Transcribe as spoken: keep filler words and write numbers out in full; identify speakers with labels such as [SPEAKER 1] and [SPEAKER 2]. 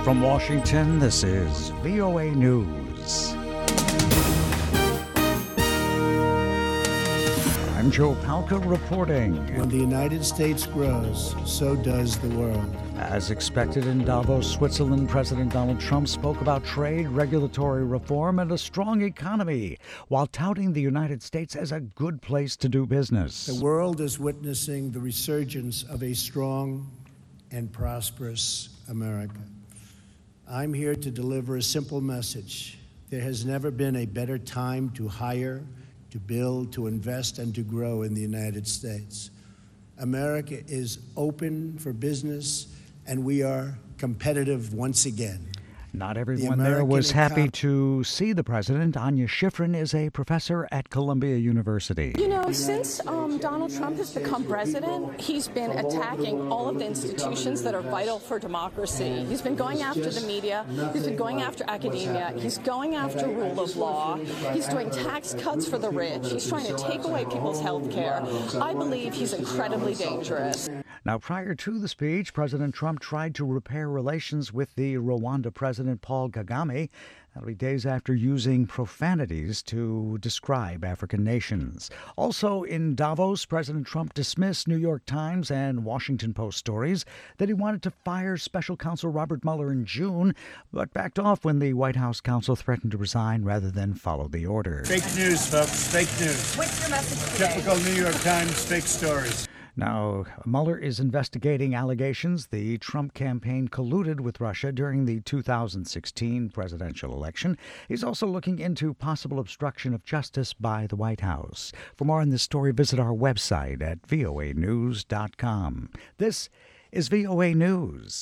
[SPEAKER 1] From Washington, this is V O A News. I'm Joe Palca reporting.
[SPEAKER 2] When the United States grows, so does the world.
[SPEAKER 1] As expected in Davos, Switzerland, President Donald Trump spoke about trade, regulatory reform, and a strong economy, while touting the United States as a good place to do business.
[SPEAKER 2] The world is witnessing the resurgence of a strong and prosperous America. I'm here to deliver a simple message. There has never been a better time to hire, to build, to invest, and to grow in the United States. America is open for business, and we are competitive once again.
[SPEAKER 1] Not everyone the there was happy to see the president. Anya Schifrin is a professor at Columbia University.
[SPEAKER 3] You know, since um, Donald Trump has become president, he's been attacking all of the institutions that are vital for democracy. He's been going after the media. He's been going after academia. He's going after rule of law. He's doing tax cuts for the rich. He's trying to take away people's health care. I believe he's incredibly dangerous.
[SPEAKER 1] Now, prior to the speech, President Trump tried to repair relations with the Rwanda President Paul Kagame. That'll be days after using profanities to describe African nations. Also in Davos, President Trump dismissed New York Times and Washington Post stories that he wanted to fire special counsel Robert Mueller in June, but backed off when the White House counsel threatened to resign rather than follow the order.
[SPEAKER 2] Fake news, folks. Fake news.
[SPEAKER 3] What's your message today?
[SPEAKER 2] Typical New York Times fake stories.
[SPEAKER 1] Now, Mueller is investigating allegations the Trump campaign colluded with Russia during the two thousand sixteen presidential election. He's also looking into possible obstruction of justice by the White House. For more on this story, visit our website at V O A news dot com. This is V O A News.